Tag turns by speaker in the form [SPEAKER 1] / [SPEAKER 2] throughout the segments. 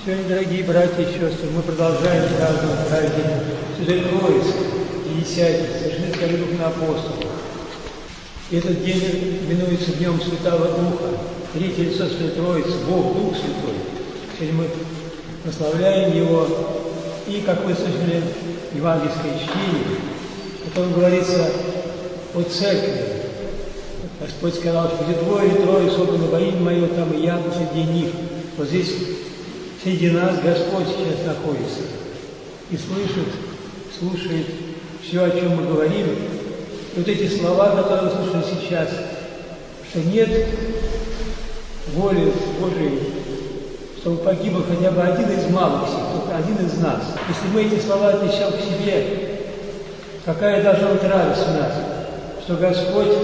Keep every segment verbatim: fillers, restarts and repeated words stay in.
[SPEAKER 1] Сегодня, дорогие братья и сестры, мы продолжаем праздновать праздник Святой Троицы, Пятидесятницы, совершенных Духа на апостолов. Этот день именуется Днем Святого Духа, третье лицо Святой Троицы, Бог Дух Святой. Сегодня мы прославляем Его, и, как вы слышали, евангельское чтение, в котором говорится о Церкви. Господь сказал, что где двое или трое собраны во имя Мое, там и я среди них. Вот здесь среди нас Господь сейчас находится и слышит, слушает все, о чем мы говорим. И вот эти слова, которые вы слышали сейчас, что нет воли Божией, чтобы погиб хотя бы один из малых сих, только один из нас. Если мы эти слова отнесем к себе, какая должна быть радость у нас, что Господь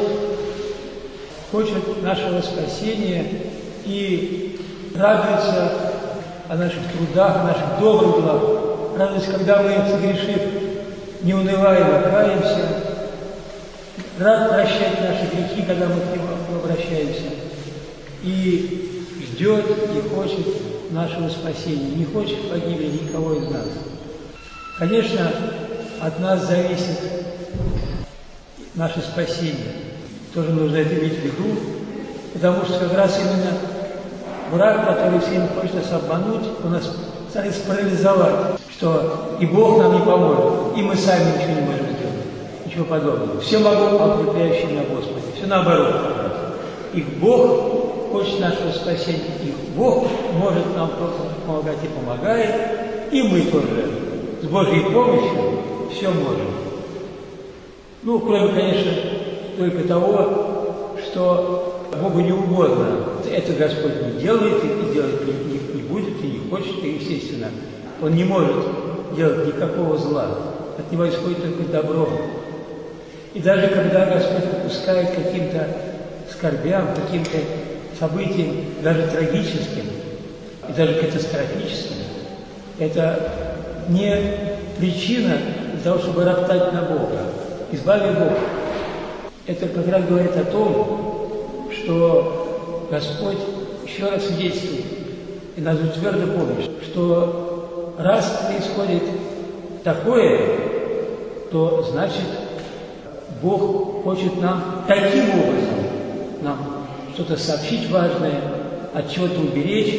[SPEAKER 1] хочет нашего спасения и радуется о наших трудах, о наших добрых делах. Радуется, когда мы, согрешив, не унываем, а каемся. Рад прощать наши грехи, когда мы к Нему обращаемся. И ждет и хочет нашего спасения. Не хочет погибели никого из нас. Конечно, от нас зависит наше спасение. Тоже нужно это иметь в виду, потому что как раз именно враг, который всем хочет нас обмануть, он нас старается парализовать, что и Бог нам не поможет, и мы сами ничего не можем сделать, ничего подобного. Все могу, а укрепляющие на Господе. Все наоборот. Их Бог хочет нашего спасения, их Бог может нам помогать и помогает, и мы тоже с Божьей помощью все можем. Ну, кроме, конечно, только того, что Богу не угодно. Это Господь не делает, и делать не, не, не будет, и не хочет, и, естественно, Он не может делать никакого зла. От Него исходит только добро. И даже когда Господь допускает каким-то скорбям, каким-то событиям, даже трагическим, и даже катастрофическим, это не причина для того, чтобы роптать на Бога. Избави Бога. Это как раз говорит о том, что Господь еще раз свидетельствует, и надо твердо помнить, что раз происходит такое, то значит Бог хочет нам таким образом нам что-то сообщить важное, от чего-то уберечь,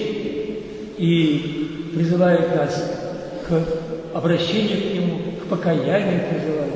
[SPEAKER 1] и призывает нас к обращению к Нему, к покаянию призывает.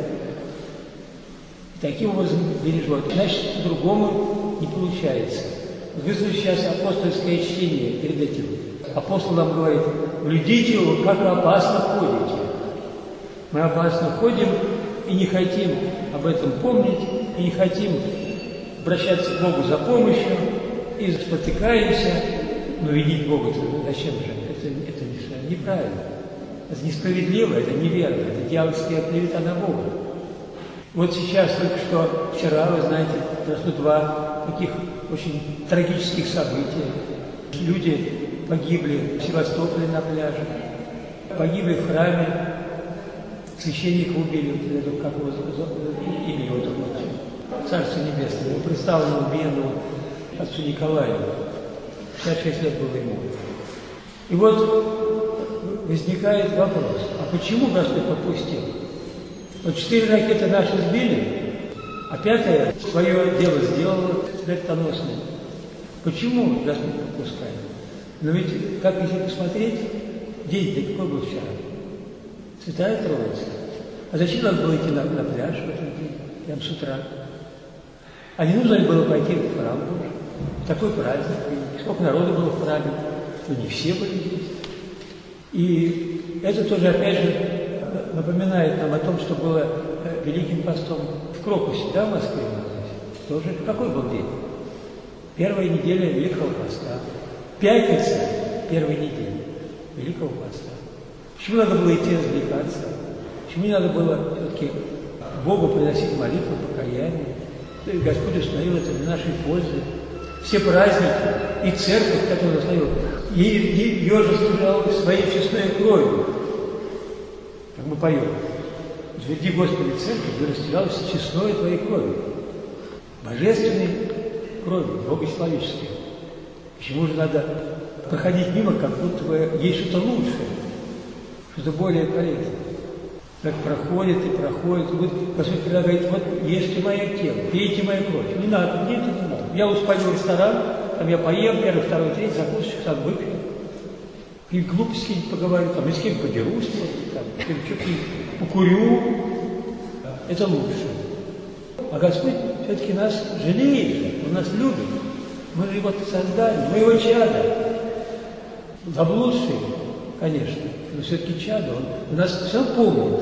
[SPEAKER 1] Таким образом бережет. Значит, по-другому не получается. Выслушайте сейчас апостольское чтение перед этим. Апостол нам говорит: глядите, как вы опасно ходите. Мы опасно ходим и не хотим об этом помнить, и не хотим обращаться к Богу за помощью, и спотыкаемся. Но видеть Бога, зачем же? Это, это неправильно. Это несправедливо, это неверно, это дьявольская клевета на Бога. Вот сейчас, только что, вчера, вы знаете, произошло два таких очень трагических события. Люди погибли в Севастополе на пляже, погибли в храме, священника убили, как его имя его такое, Царство Небесное, его представленного убиенного отцу Николаю, шестьдесят шесть лет было ему. И вот возникает вопрос, а почему Господь попустил? Вот четыре ракеты наши сбили, а пятая свое дело сделала смертоносное. Почему Господь пропускает? Но ведь, как если посмотреть, день-то какой был вчера? Святая Троица. А зачем надо было идти на, на пляж в этот день, прямо с утра? А не нужно ли было пойти в храм Божий? Такой праздник. Сколько народу было в храме? Ну, не все были здесь. И это тоже, опять же, напоминает нам о том, что было Великим постом в Крокусе, да, в Москве у нас здесь. Тоже какой был день? Первая неделя Великого поста. Пятница первой недели Великого поста. Почему надо было идти развлекаться? Почему не надо было все-таки Богу приносить молитву, покаяние? Господь установил это для нашей пользы. Все праздники и церковь, которую установил, ее же стяжал своей честной кровью. Как мы поем: «Утверди, Господи, церковь, и растиралась честной Твоей кровью». Божественной кровью, Бога человеческой. Почему же надо проходить мимо, как будто бы есть что-то лучшее, что-то более полезное. Так проходит и проходит. И вот Господь когда говорит, вот ешьте мое тело, пейте мою кровь. Не надо, мне это не надо. Я уж пойду в ресторан, там я поем, первый, второй, третий, закусочек, там выпью. И глупости поговорю, там, и с кем подерусь, там, что-то покурю. Это лучше. А Господь все-таки нас жалеет, Он нас любит. Мы же Его создали, мы Его чадо. Заблудший, конечно, но все-таки чадо. Он нас все помнит.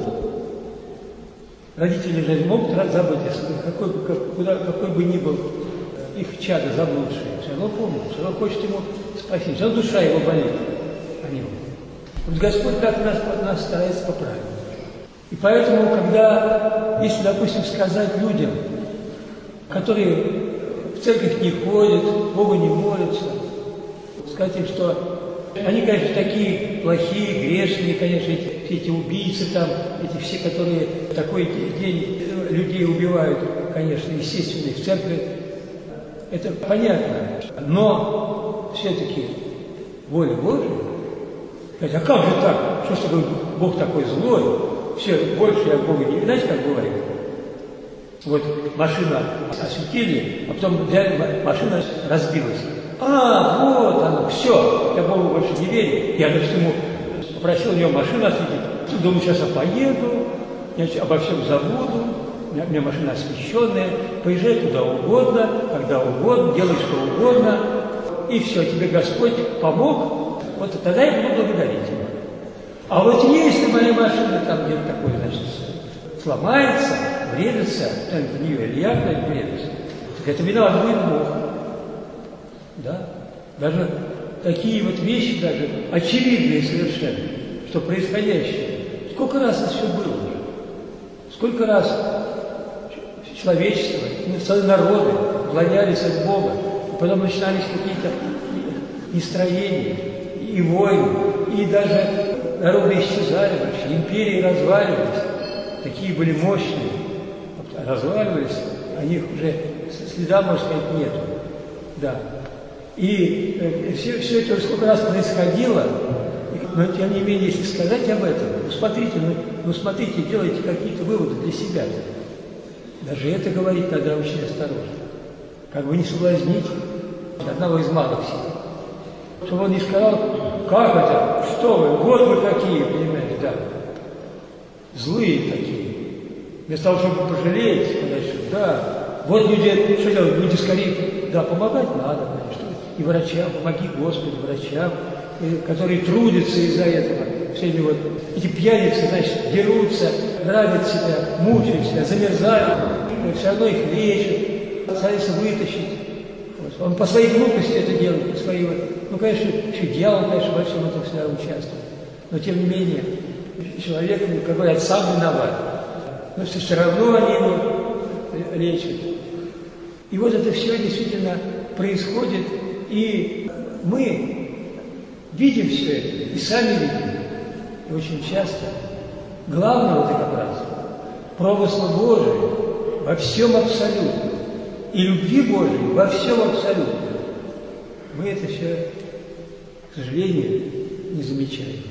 [SPEAKER 1] Родители же могут забыть, какой, как, куда, какой бы ни был их чадо заблудший. Все равно помнит, все равно хочет ему спасти. Все равно душа его болит о нем. Вот Господь так нас, нас старается поправить. И поэтому, когда, если, допустим, сказать людям, которые в церковь не ходят, Богу не молятся, сказать им, что они, конечно, такие плохие, грешные, конечно, эти, все эти убийцы там, эти все, которые в такой день людей убивают, конечно, естественно, в церкви, это понятно. Но все-таки воля Божия, сказать, а как же так? Что ж такое, Бог такой злой? Все, больше я Бога не... Знаете, как бывает? Вот машина осветили, а потом взяли, машина разбилась. А, вот оно, все, я Богу больше не верю. Я, значит, ему попросил у него машину осветить. Думаю, сейчас я поеду, я обо всем забуду, у меня, у меня машина освещенная, поезжай куда угодно, когда угодно, делай что угодно, и все, тебе Господь помог, вот тогда я буду благодарить Его. А вот если моя машина там где-то такой, значит, сломается, врежется, в нее, или я врежусь, так это виноват будет Бог. Да? Даже такие вот вещи, даже очевидные совершенно, что происходящее. Сколько раз это все было уже? Сколько раз человечество, целые народы уклонялись от Бога, и потом начинались какие-то нестроения, и войны, и даже народы исчезали вообще, империи разваливались, такие были мощные, разваливались, о них уже следа, можно сказать, нету. Да. И э, все, все это сколько раз происходило, но тем не менее, если сказать об этом, ну смотрите, ну, ну смотрите, делайте какие-то выводы для себя. Даже это говорить надо очень осторожно. Как бы не соблазнить одного из малых сил. Чтобы он не сказал, как это, что вы, вот вы какие, понимаете, да. Злые такие. Вместо того, чтобы пожалеть, сказать, что да, вот люди, что делают, люди скорее, да, помогать надо, конечно. И врачам, помоги Господи, врачам, которые трудятся из-за этого. Все эти вот, эти пьяницы, значит, дерутся, грабят себя, мучают себя, замерзают, все равно их лечат, стараются вытащить. Он по своей глупости это делает, по своей вот, ну, конечно, еще дьявол, конечно, во всем этом всегда участвует. Но, тем не менее, человек, как говорят, сам виноват. Но все равно они его лечат. И вот это все действительно происходит, и мы видим все это, и сами видим. И очень часто главное вот это как раз промысла Божия во всем абсолютно, и любви Божией во всем абсолютно. Мы это все, к сожалению, не замечаем.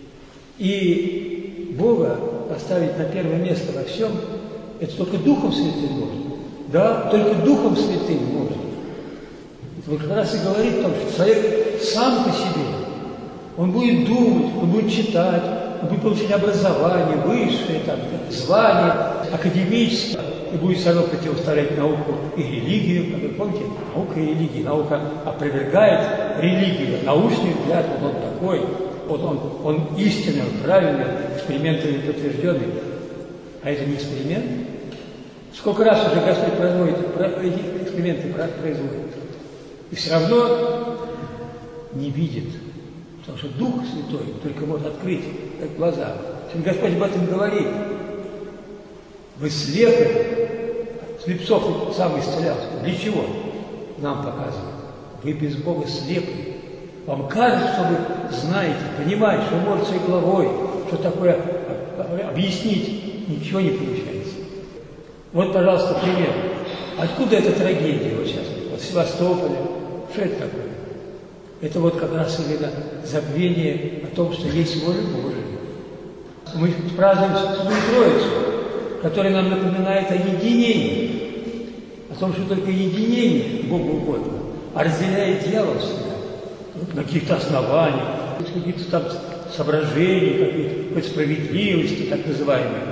[SPEAKER 1] И Бога поставить на первое место во всем, это только Духом Святым можно. Да, только Духом Святым можно. Это вот как раз и говорит о том, что человек сам по себе, он будет думать, он будет читать, он будет получать образование, высшее, там, звание, академическое, и будет все равно противостоять науку и религию. Как вы помните, наука и религия. Наука опровергает религию, научный взгляд, вот он такой, вот он, он истинный, он правильный, экспериментами подтвержденный. А это не эксперимент. Сколько раз уже Господь производит, эти эксперименты производит. И все равно не видит. Потому что Дух Святой только может открыть глаза. Господь об этом говорит. Вы слепы. Слепцов сам исцелялся. Для чего? Нам показывает. Вы без Бога слепы. Вам кажется, что вы знаете, понимаете, что вы можете своей головой, что такое объяснить. Ничего не получается. Вот, пожалуйста, пример. Откуда эта трагедия вот сейчас? Вот в Севастополе. Что это такое? Это вот как раз именно забвение о том, что есть воля Божия. Мы празднуем Святую Троицу, которая нам напоминает о единении, о том, что только единение Богу угодно, а разделяет дьявол всегда на каких-то основаниях, каких-то там соображений, какой-то справедливости, так называемой.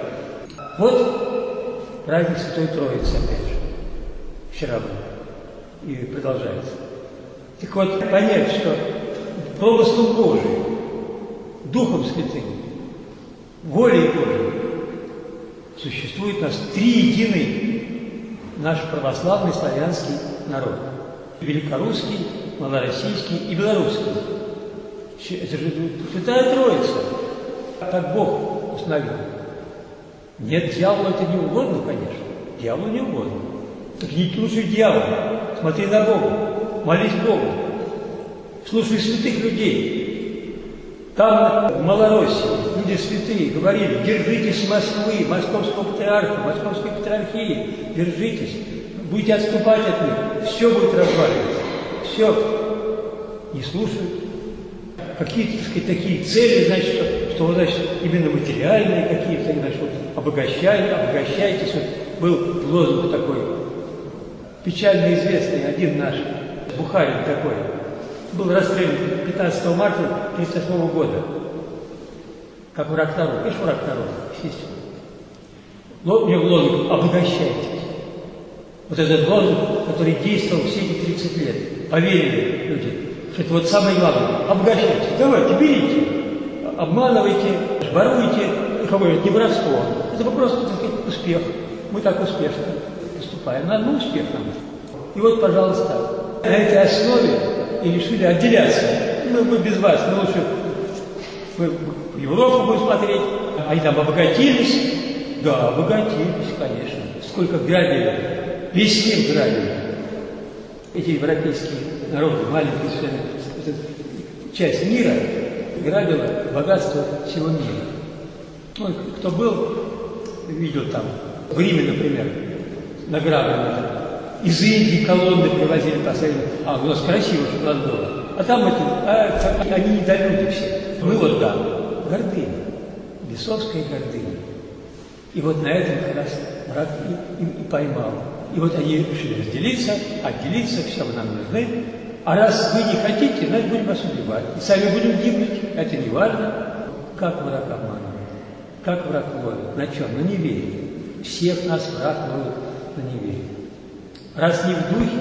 [SPEAKER 1] Вот праздник Святой Троицы, опять же, вчера был, и продолжается. Так вот, понять, что промыслом Божиим, Духом Святым, волей Божией существует у нас три единый наш православный славянский народ. Великорусский, малороссийский и белорусский. Это же Святая Троица. Так Бог установил. Нет, дьяволу это не угодно, конечно. Дьяволу не угодно. Так не слушай дьявола, смотри на Бога, молись Богу, слушай святых людей. Там в Малороссии люди святые говорили: держитесь Москвы, московского патриарха, московской патриархии, держитесь, будете отступать от них, все будет разваливаться, все. Не слушают. Какие-то, так сказать, такие цели, значит, что, что значит, именно материальные какие-то, значит, вот, обогащайте, обогащайтесь. Вот был лозунг такой, печально известный, один наш, Бухарин такой, был расстрелян пятнадцатого марта тысяча девятьсот тридцать восьмого года, как враг народа, конечно, враг народа, естественно. Но у него лозунг «обогащайтесь». Вот этот лозунг, который действовал все эти тридцать лет, поверили люди, что это вот самое главное, обогащайтесь, давайте, берите, обманывайте, воруйте, говорят, не воровство, это просто, так сказать, успех. Мы так успешно поступаем, надо ну, успех нам. И вот, пожалуйста, на этой основе и решили отделяться. Мы, мы без вас, мы лучше мы в Европу будем смотреть, они там обогатились. Да, обогатились, конечно. Сколько грабили, весь мир грабили. Эти европейские народы, маленькая часть мира, грабила богатство всего мира. Ну, кто был, видел там, в Риме, например, награбленные. Из Индии колонны привозили последние. А, у нас красиво, что у нас было. А там это, а, они недолюди все. Мы вот да, гордыня, бесовская гордыня. И вот на этом как раз враг и, и, и поймал. И вот они решили разделиться, отделиться, все вы нам нужны. А раз вы не хотите, значит будем вас убивать. И сами будем гибнуть. Это не важно. Как враг обманывает, как враг ловит, на чем? На неверии. Всех нас враг ловит на неверии. Раз не в духе,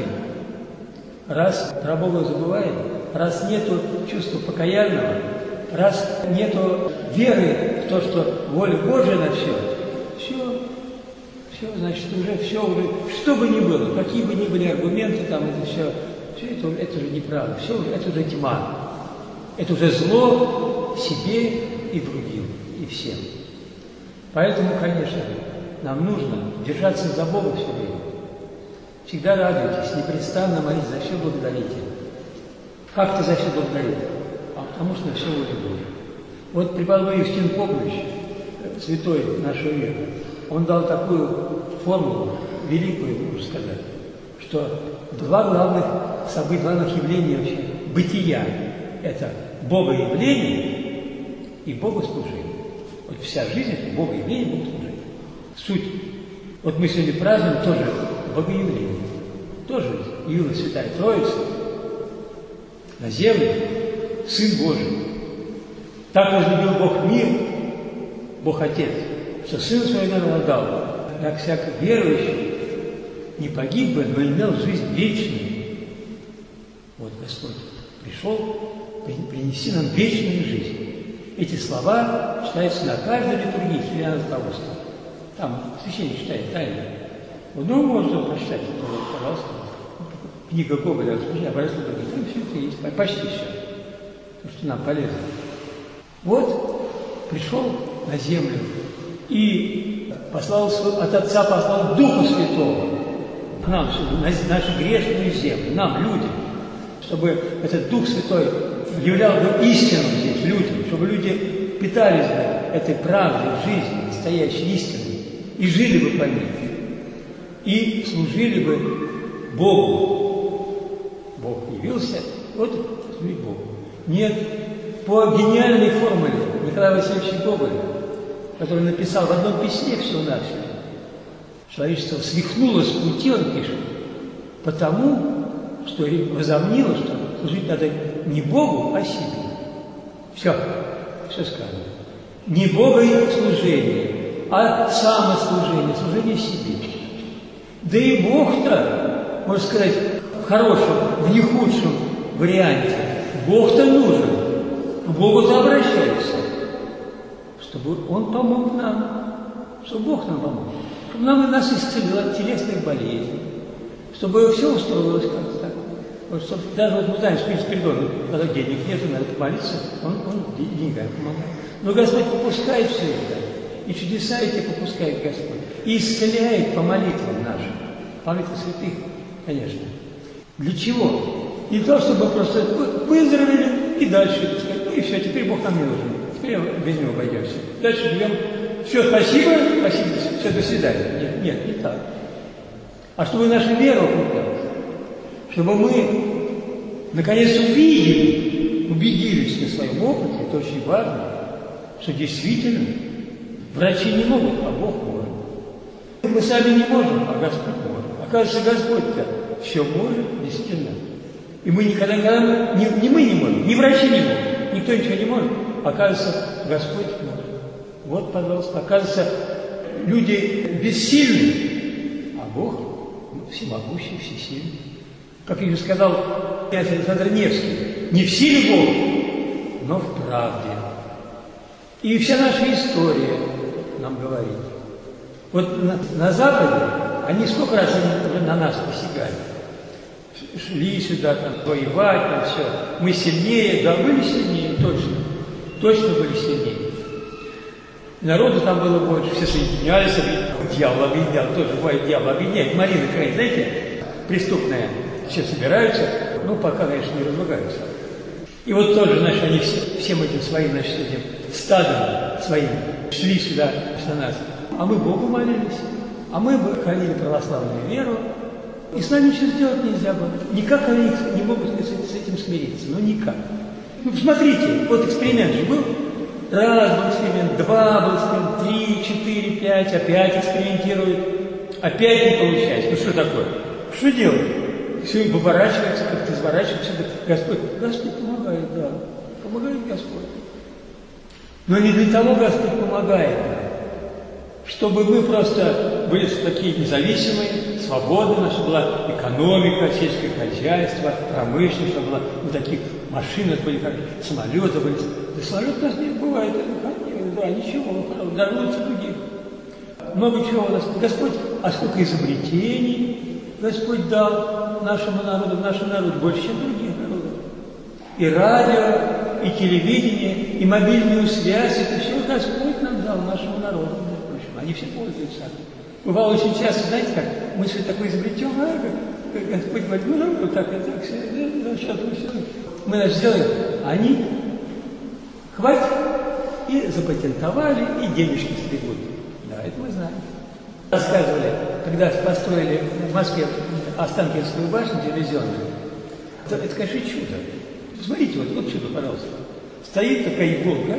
[SPEAKER 1] раз про Бога забываем, раз нету чувства покаянного, раз нету веры в то, что воля Божия на все, все, все, значит, уже все, уже, что бы ни было, какие бы ни были аргументы, там это все, все это, это уже неправда, все, это уже тьма, это уже зло себе и другим, и всем. Поэтому, конечно, нам нужно держаться за Бога все время. Всегда радуйтесь, непрестанно молитесь, за все благодарите. Как ты за все благодарите? А потому что на все воля Божия. Вот преподобный Евстин Попович, святой нашего века, он дал такую формулу, великую, можно сказать, что два главных события, главных явления вообще бытия – это богоявление и богослужение. Вот вся жизнь – это богоявление и богослужение. Суть. Вот мы сегодня празднуем тоже богоявление. Тоже явилась Святая Троица на землю, Сын Божий. Так возлюбил Бог мир, Бог Отец, что Сын Свой нам отдал, как всякий верующий не погиб бы, но имел жизнь вечную. Вот Господь пришел принести нам вечную жизнь. Эти слова читаются на каждой литургии христианского руководства. Там священник читает тайно. Ну, можно прочитать, пожалуйста. Книга Гоголя, образец других. Там все это есть, почти все. То, что нам полезно. Вот пришел на землю и послал, от Отца послал Духа Святого к нам, на нашу грешную землю, нам, людям, чтобы этот Дух Святой являл бы истину здесь людям, чтобы люди питались бы этой правдой жизни, настоящей истиной, и жили бы по ней, и служили бы Богу. Бог явился, вот служить Богу. Нет, по гениальной формуле Николая Васильевича Гоголя, который написал в одном письме всего-навсего, человечество свихнулось в пути, он пишет, потому, что возомнило, что служить надо не Богу, а себе. Все, все сказано. Не Бога и служение, а самослужение, служение себе. Да и Бог-то, можно сказать, в хорошем, в не худшем варианте, Бог-то нужен. К Богу-то обращаются, чтобы Он помог нам, чтобы Бог нам помог, чтобы нам и нас исцелил от телесных болезней, чтобы все устроилось как-то так. Вот, чтобы, даже вот мы знаем, что Спиридон, когда денег нет, надо помолиться, он, он деньгами помогает. Но Господь попускает все это, и чудеса эти попускает Господь, и исцеляет по молитвам нашим, по молитвам святых, конечно. Для чего? Не то, чтобы просто выздоровели и дальше, так сказать, ну и все, теперь Бог нам не нужен, теперь без него обойдемся. Дальше живем, все, спасибо, спасибо, все, до свидания. Нет, нет, не так. А чтобы наша вера укреплялась, чтобы мы, наконец, увидели, убедились на своем опыте, это очень важно, что действительно врачи не могут, а Бог может. Мы сами не можем, а Господь может. Оказывается, Господь-то все может, действительно. И мы никогда, никогда не, не мы не можем, ни врачи не могут, никто ничего не может. Оказывается, Господь может. Вот, пожалуйста, оказывается, люди бессильны, а Бог всемогущий, всесильный. Как я уже сказал князь Александр Невский, не в силе Бога, но в правде. И вся наша история нам говорит. Вот на, на Западе они сколько раз они уже на нас посягали. Шли сюда, там, воевать, там все. Мы сильнее, да, были сильнее, точно. Точно были сильнее. Народу там было больше, все соединялись, дьявол объединял, тоже бывает дьявол объединяет. Марина Край, знаете, преступная, все собираются, ну, пока, конечно, не разругаются. И вот тоже, значит, они все, всем этим своим, значит, этим стадом своим шли сюда, на нас. А мы Богу молились, а мы бы хранили православную веру, и с нами ничего сделать нельзя было. Никак они не могут с этим смириться, ну никак. Ну, посмотрите, вот эксперимент же был. Раз был эксперимент, два был эксперимент, три, четыре, пять, опять экспериментируют. Опять не получается. Ну что такое? Что делать? Все выворачивается, как-то изворачивается. Господь, Господь помогает, да. Помогает Господь. Но не для того Господь помогает нам, чтобы мы просто были такие независимые, свободные, чтобы была экономика, сельское хозяйство, промышленность, чтобы была, ну, таких машины были, как самолеты были. Да самолет у нас не бывает, да, ничего, даже лучше других. Много чего у нас. Господь, а сколько изобретений Господь дал нашему народу, нашему народу больше, чем других народов. И радио, и телевидение, и мобильную связь, это все Господь нам дал нашему народу. Они все пользуются. Бывало очень часто, знаете, как мы все такое изобретем, а как Господь говорит, ну, ну, вот так, и так, все, да, да, сейчас мы все. Мы наш сделаем, а они хватит, и запатентовали, и денежки стригут. Да, это мы знаем. Рассказывали, когда построили в Москве Останкинскую башню телевизионную, это, это, конечно, чудо. Смотрите, вот, вот чудо, пожалуйста. Стоит такая иголка,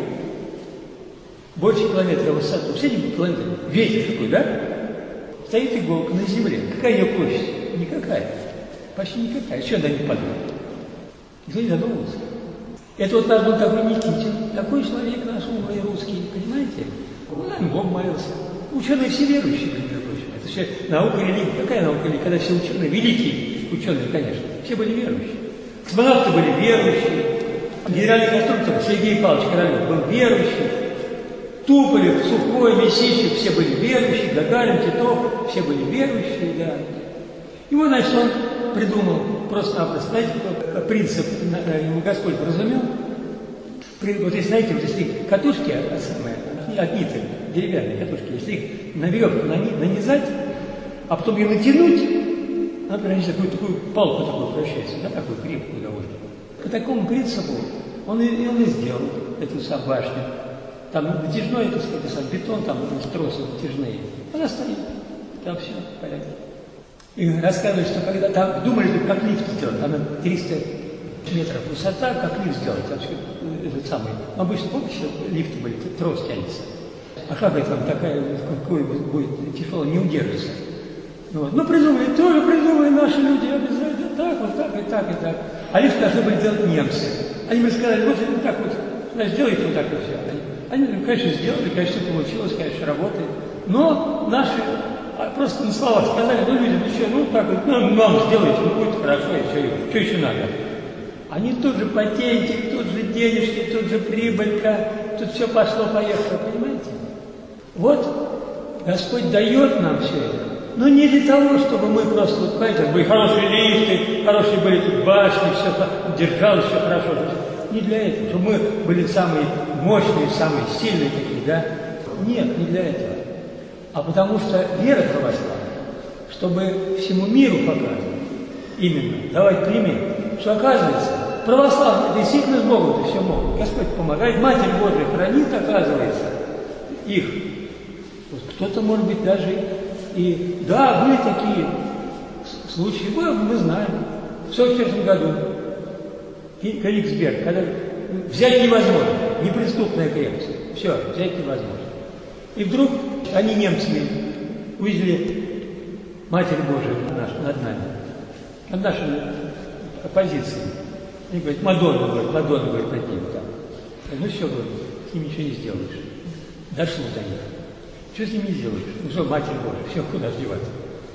[SPEAKER 1] больше километра в высоту, все километры, ветер такой, да? Стоит иголка на земле. Какая ее площадь? Никакая. Почти никакая. Что она не падает? Никто не задумывался. Это вот наш был такой Никитин, такой человек наш умный русский, понимаете? Он нам Бог молился. Ученые все верующие, между прочим. Это все наука религия. Какая наука религия? Когда все ученые, великие ученые, конечно, все были верующие. Космонавты были верующие. Генеральный конструктор Сергей Павлович Королев был верующий. Туполев, Сухой, Месищев, все были верующие, Гагарин, Титов, все были верующие, да. И вот, значит, он придумал просто-напросто, знаете, какой принцип ему Господь разумел? Вот если, знаете, вот если катушки от ниток, деревянные катушки, если их на веревку нанизать, а потом ее натянуть, она превращается в такую, такую палку такую превращается, да, такую крепкую довольно. По такому принципу он и, он и сделал эту сам башню. Там натяжной, так сказать, сам бетон, там тросы натяжные. Она стоит, там все в порядке. И рассказывают, что когда там думали, как лифт сделать, там триста метров высота, как лифт сделать, этот самый. Обычно, помните, лифты были, трос тянется. А как это там такая, какой будет тяжело, не удержится? Вот. Ну, придумали, тоже придумали наши люди, обязательно так, вот так, и так, и так. А лифт должны были делать немцы. Они бы сказали, вот так вот, значит, сделайте вот так и все. Они, они, конечно, сделали, конечно, получилось, конечно, работает. Но наши просто на словах сказали, ну, люди, ну что, ну, так вот, ну, нам сделайте, ну, будет хорошо, и все, что еще надо? Они тут же патентик, тут же денежки, тут же прибылька, тут все пошло-поехало, понимаете? Вот Господь дает нам все это, но не для того, чтобы мы просто, вот, понимаете, были хорошие лифты, хорошие были тут башни, все держалось, все хорошо. Не для этого, чтобы мы были самые мощные, самые сильные такие, да? Нет, не для этого. А потому что вера православная, чтобы всему миру показывать, именно, давать пример, что оказывается, православные действительно с Богом-то все могут. Господь помогает, Матерь Божия хранит, оказывается, их. Кто-то, может быть, даже и... Да, были такие случаи, мы, мы знаем. В сорок четвёртом году Кёнигсберг, когда взять невозможно, неприступная крепость, все, взять невозможно. И вдруг они, немцы, увидели Матерь Божию над нами, над нашей оппозицией. Они говорят, Мадонна, говорит, Мадонна, говорит, над ним там. Ну все, говорит, с ним ничего не сделаешь. Дошло до них. Что с ним не сделаешь? Ну что, Матерь Божия, все, куда деваться?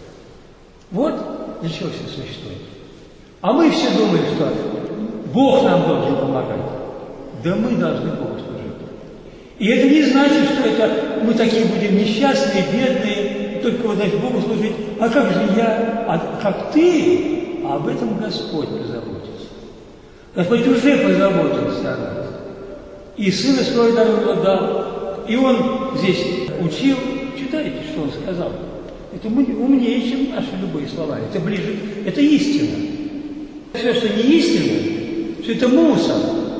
[SPEAKER 1] Вот для чего все существует. А мы все думали, что Бог нам должен помогать. Да мы должны Богу служить. И это не значит, что это мы такие будем несчастные, бедные, только вот, значит, Богу служить. А как же я? А как ты? А об этом Господь позаботится. Господь уже позаботился о нас. И Сына Своего даровал дал. И Он здесь учил. Читайте, что Он сказал. Это умнее, чем наши любые слова. Это ближе, это истина. Все, что не истина, все это мусор.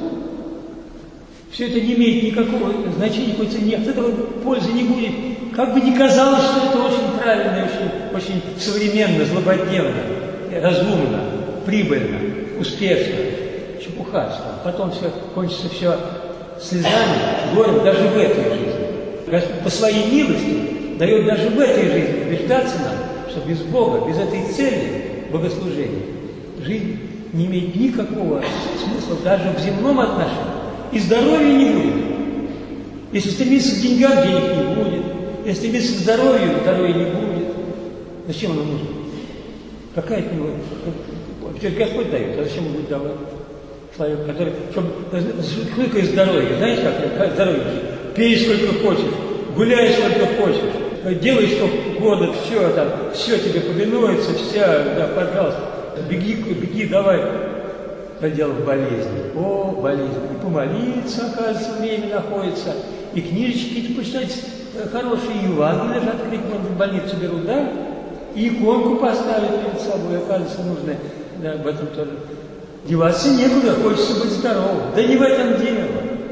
[SPEAKER 1] Все это не имеет никакого значения, какой цене, от этого пользы не будет. Как бы ни казалось, что это очень правильно, очень, очень современно, злободневно, разумно, прибыльно, успешно. Чепуха. Потом все кончится все слезами, горем, даже в этой жизни. Господь по своей милости дает даже в этой жизни убеждаться нам, что без Бога, без этой цели богослужения, жизнь не имеет никакого смысла даже в земном отношении. И здоровья не будет. Если стремиться к деньгам, денег не будет. Если стремиться к здоровью, здоровья не будет. Зачем оно нужно? Какая от него? Теперь Господь дает, а зачем он будет давать? Человек, который, чтобы, что такое здоровье? Знаете, как здоровье? Пей сколько хочешь, гуляй сколько хочешь, делай что угодно, все там, все тебе повинуется, вся, да, пожалуйста, беги, беги, давай. Дело в болезни. О, болезнь. И помолиться, оказывается, время находится, и книжечки эти почитать хорошие, и Евангелие же открыть, может, в больницу берут, да? И иконку поставить перед собой, оказывается, нужно, да, об этом тоже. Деваться некуда, хочется быть здоровым. Да не в этом дело.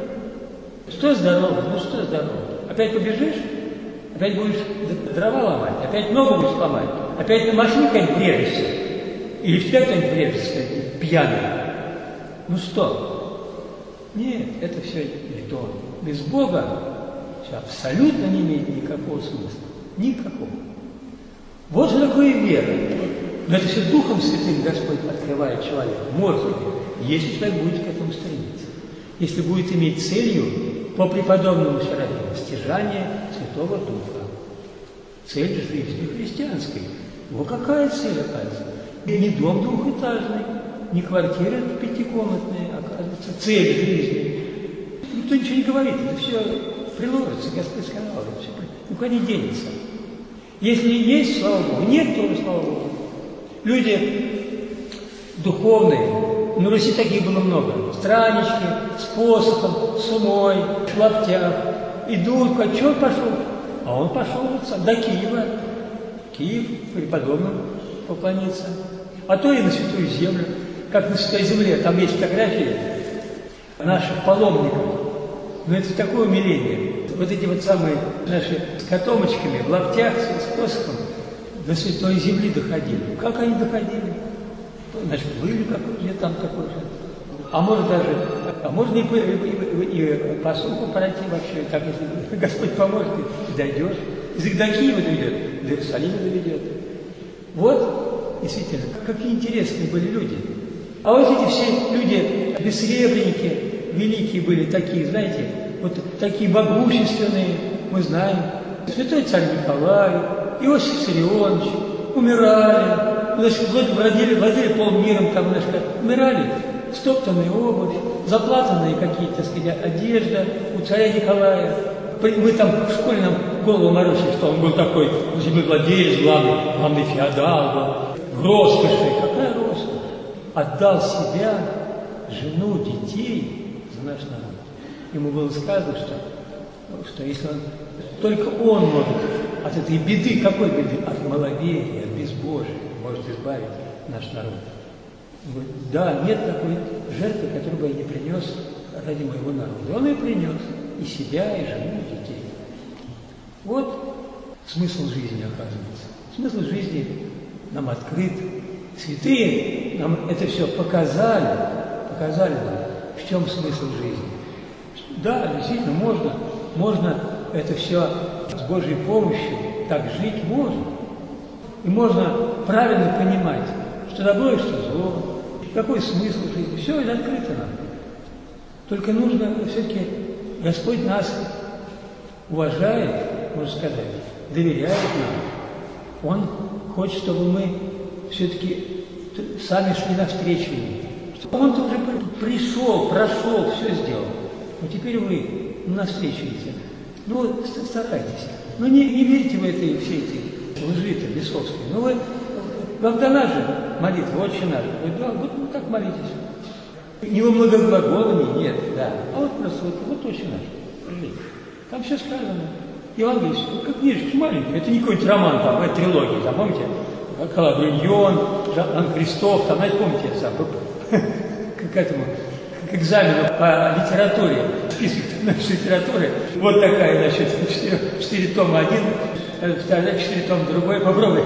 [SPEAKER 1] Что здорово? Ну что здорово? Опять побежишь? Опять будешь дрова ломать? Опять ногу будешь ломать? Опять на машине какая-нибудь прежешься? Или в тебя кто-нибудь прежешься, пьяный? Ну что? Нет, это все не то. Без Бога все абсолютно не имеет никакого смысла. Никакого. Вот что такое вера. Но это все Духом Святым Господь открывает человеку, мозг, если человек будет к этому стремиться. Если будет иметь целью по преподобному Серафиму стяжание Святого Духа. Цель жизни христианской. Вот какая цель, оказывается? Не дом двухэтажный, не квартира пятикомнатная, оказывается, цель жизни. Никто ничего не говорит, это все приложится, Господь сказал, это все никуда не денется. Если есть, слава Богу, нет, тоже слава Богу. Люди духовные, на Руси таких было много, странички, с посохом, с умой, в лаптях, идут, а что пошел? А он пошел вот до Киева, Киев, преподобным поклониться, а то и на Святую Землю. Как на Святой Земле, там есть фотографии наших паломников. Но это такое умиление. Вот эти вот самые наши с котомочками, в лаптях, с посохом до Святой Земли доходили. Как они доходили? Значит, были как где там такой же. А может даже, а можно и по, и, и, и по суху пройти вообще, так если Господь поможет, и дойдешь. Из до Киева доведет, до Иерусалима доведет. Вот, действительно, какие интересные были люди. А вот эти все люди, бессребреники, великие были такие, знаете, вот такие могущественные, мы знаем. Святой царь Николай, Иосиф Виссарионович умирали, значит, владели, владели полмиром, там, значит, умирали, стоптанная обувь, заплатанные какие-то, так сказать, одежда у царя Николая. Мы там в школе нам голову морочили, что он был такой землевладелец, главный, главный феодал был, в роскоши. Какая роскошь? Отдал себя, жену, детей за наш народ. Ему было сказано, что, что если он, только он может от этой беды, какой беды? От маловерия, от безбожия может избавить наш народ. Он говорит, да, нет такой жертвы, которую бы я не принес ради моего народа. Он ее принес, и себя, и жену, и детей. Вот смысл жизни, оказывается. Смысл жизни нам открыт. Святые нам это все показали, показали нам, в чем смысл жизни. Да, действительно, можно, можно это все с Божьей помощью, так жить можно. И можно правильно понимать, что добро и что зло, какой смысл жизни. Все это открыто нам. Только нужно все-таки, Господь нас уважает, можно сказать, доверяет нам. Он хочет, чтобы мы все-таки сами шли навстречу ему. Он-то уже пришел, прошел, все сделал. Но теперь вы навстречу идите. Ну, старайтесь. Ну, не, не верьте в этой, все эти лжи-то бесовские. Ну, вы, вам дана же молитва, отче наш. Вы, да, вот ну, так молитесь. Не во многоглаголами, нет, да. А вот просто вот, вот отче наш. Там все сказано. Евангелие, как книжечка маленькая. Это не какой-нибудь роман, там, это трилогия, там, помните? Калабриньон, Жан Кристоф, там, знаете, помните, я к этому, к экзамену по литературе, список нашей литературы, вот такая, значит, четыре, четыре тома один, вторая, четыре тома другой, попробуй.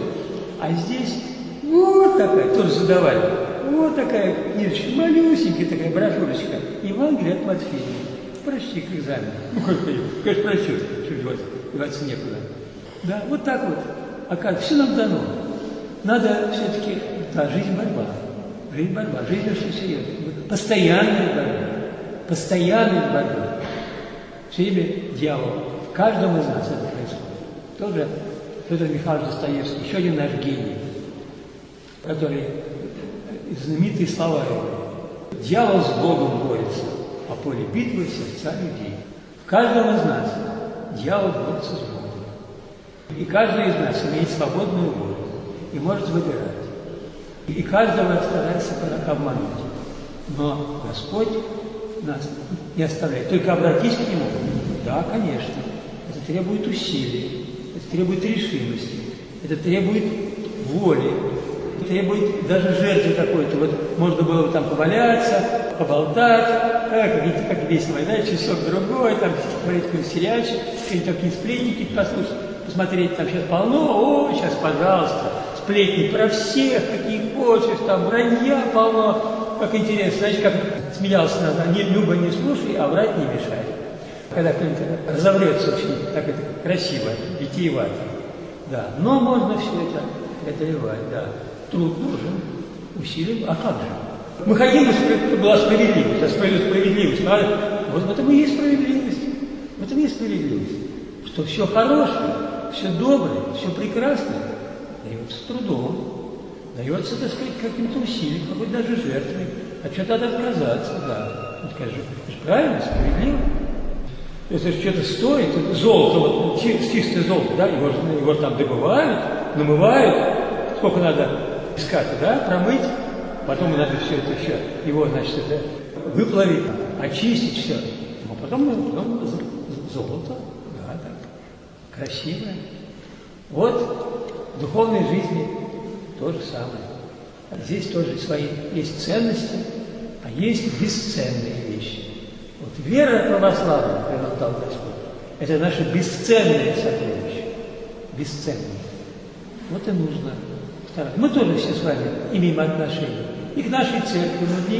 [SPEAKER 1] А здесь вот такая, тоже задавали, вот такая книжечка, малюсенькая такая брошюрочка, Евангелие от Матфея. Прочти к экзамену. Ну, как конечно, прочту, что деваться, деваться некуда. Да, вот так вот. А как? Все нам дано. Надо все-таки, да, жизнь борьба. Жизнь борьба. Жизнь очень серьезная. Постоянная борьба. Постоянная борьба. Все время дьявол. В каждом из нас это происходит. Тоже Федор Михайлович Достоевский, еще один наш гений, который знаменитые слова его. Дьявол с Богом борется, а поле битвы сердца людей. В каждом из нас дьявол борется с Богом. И каждый из нас имеет свободную волю и может выбирать. И каждого старается обмануть. Но Господь нас не оставляет. Только обратись к Нему. Да, конечно. Это требует усилий, это требует решимости, это требует воли, это требует даже жертвы какой-то. Вот можно было бы там поваляться, поболтать, как, как весело, да, часок-другой, там смотреть какой-то сериальчик, какие-то такие сплетники послушать. Посмотреть, там сейчас полно, о, сейчас, пожалуйста, сплетни про всех, какие хочешь, там вранья полно, как интересно, знаете, как смеялся надо, не люба, не слушай, а врать не мешай. Когда кто-нибудь разоврется очень так это красиво, витиевато, да, но можно все это преодолевать, да, труд нужен, усилия, а как же? Мы хотим, чтобы была справедливость, а справедливость, надо, вот в этом и есть справедливость, в этом и есть справедливость, что все хорошее, все доброе, все прекрасное дается трудом, дается, так сказать, каким-то усилием, какой-то даже жертвой. От чего-то надо отказаться, да. Вот скажи, это же правильно, справедливо. Если что-то стоит, это золото, вот, чистое золото, да, его, его там добывают, намывают, сколько надо искать, да, промыть, потом надо все это все, его, значит, это выплавить, очистить все, а потом, потом золото. Красивое. Вот в духовной жизни то же самое. Здесь тоже свои есть ценности, а есть бесценные вещи. Вот вера православная, которую нам дал Господь, это наше бесценное сокровище. Бесценное. Вот и нужно стараться. Мы тоже все с вами имеем отношение и к нашей церкви, мы в ней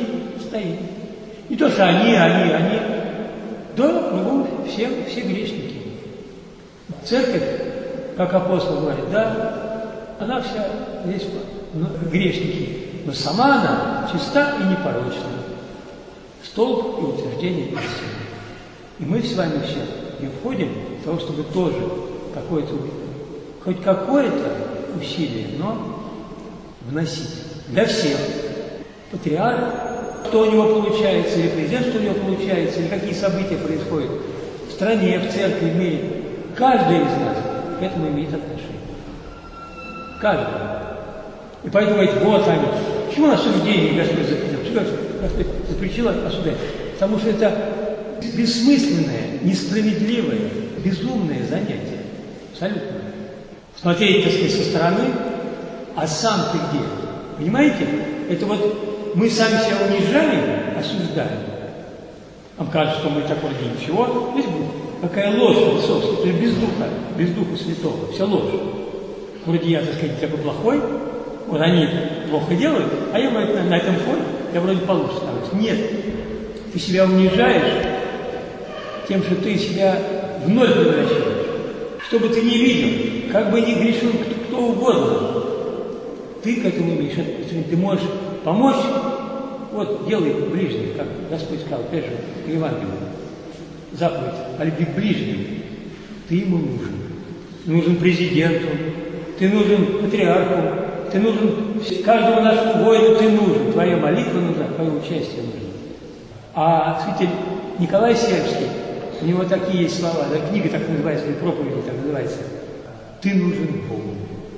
[SPEAKER 1] стоим. Не то, что они, они, они. Да, кругом все, все грешники. Церковь, как апостол говорит, да, она вся здесь ну, грешники. Но сама она чиста и непорочна. Столб и утверждение истины. И мы с вами все не входим для того, чтобы тоже какое-то, хоть какое-то усилие, но вносить. Для всех. Патриарх, что у него получается, или президент, что у него получается, или какие события происходят в стране, в церкви, в мире. Каждый из нас к этому имеет отношение. Каждый. И поэтому говорит, вот они. Почему осуждение Господь запретил? Почему Господь запретил осуждать? Потому что это бессмысленное, несправедливое, безумное занятие. Абсолютно. Смотреть, так сказать, со стороны, а сам ты где? Понимаете? Это вот мы сами себя унижаем, осуждаем. Нам кажется, что мы так вроде ничего. Видите, какая ложь философская, то есть без духа, без духа святого, вся ложь. Вроде я, так сказать, такой плохой, вот они плохо делают, а я на, на этом фоне, я вроде получше становлюсь. Нет, ты себя унижаешь тем, что ты себя в ноль превращаешь. Что бы ты ни видел, как бы ни грешил кто, кто угодно, ты к этому имеешь отношение. Ты можешь помочь, вот делай ближним, как Господь сказал, опять же, в Евангелии, заповедь о любви к ближним. Ты ему нужен. Нужен президенту, ты нужен патриарху, ты нужен каждому нашему воину, ты нужен. Твоя молитва нужна, твое участие нужно. А святитель Николай Сербский, у него такие есть слова, да, книга так называется, или проповедь так называется. Ты нужен Богу.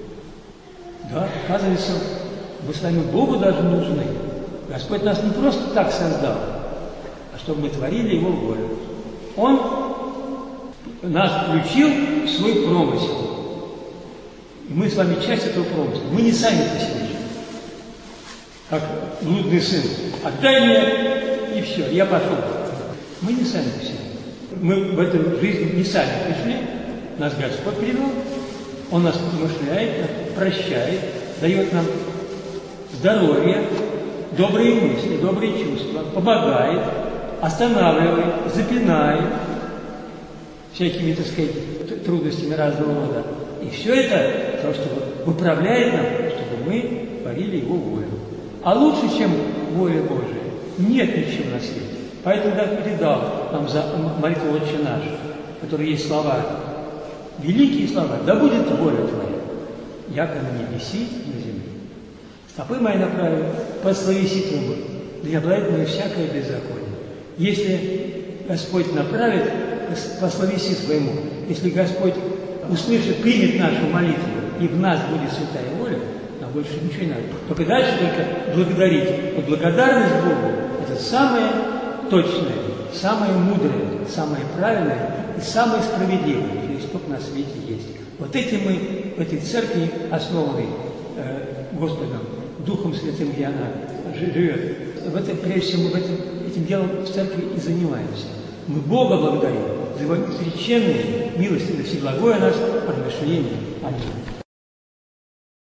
[SPEAKER 1] Да, оказывается, мы с вами Богу даже нужны. Господь нас не просто так создал, а чтобы мы творили Его волю. Он нас включил в свой промысел. И мы с вами часть этого промысла. Мы не сами по себе. Как блудный сын. Отдай мне, и все, я пошел. Мы не сами по себе. Мы в эту жизнь не сами пришли. Нас Господь привел. Он нас помышляет, прощает, дает нам здоровье, добрые мысли, добрые чувства, помогает, останавливает, запинает всякими, так сказать, трудностями разного рода. И все это для того, чтобы выправляет нам, чтобы мы творили Его волю. А лучше, чем воля Божия, нет ничего на свете. Поэтому Господь и дал нам за молитву «Отче наш», в которой есть слова, великие слова: «Да будет воля Твоя, яко на небеси и на земле. Стопы мои направили, пословеси Твою, да не обладает мне всякое беззаконие». Если Господь направит, пословеси своему. Если Господь услышит, примет нашу молитву, и в нас будет святая воля, нам больше ничего не надо. Только дальше только благодарить. Вот благодарность Богу – это самое точное, самое мудрое, самое правильное и самое справедливое, что есть только на свете есть. Вот этим мы в этой церкви, основанной э, Господом, Духом Святым, где она живет, в этом, прежде всего, мы в этом, этим делом в церкви и занимаемся. Мы Бога благодарим за Его изреченные милости, за всеблагое нас размышление. Аминь.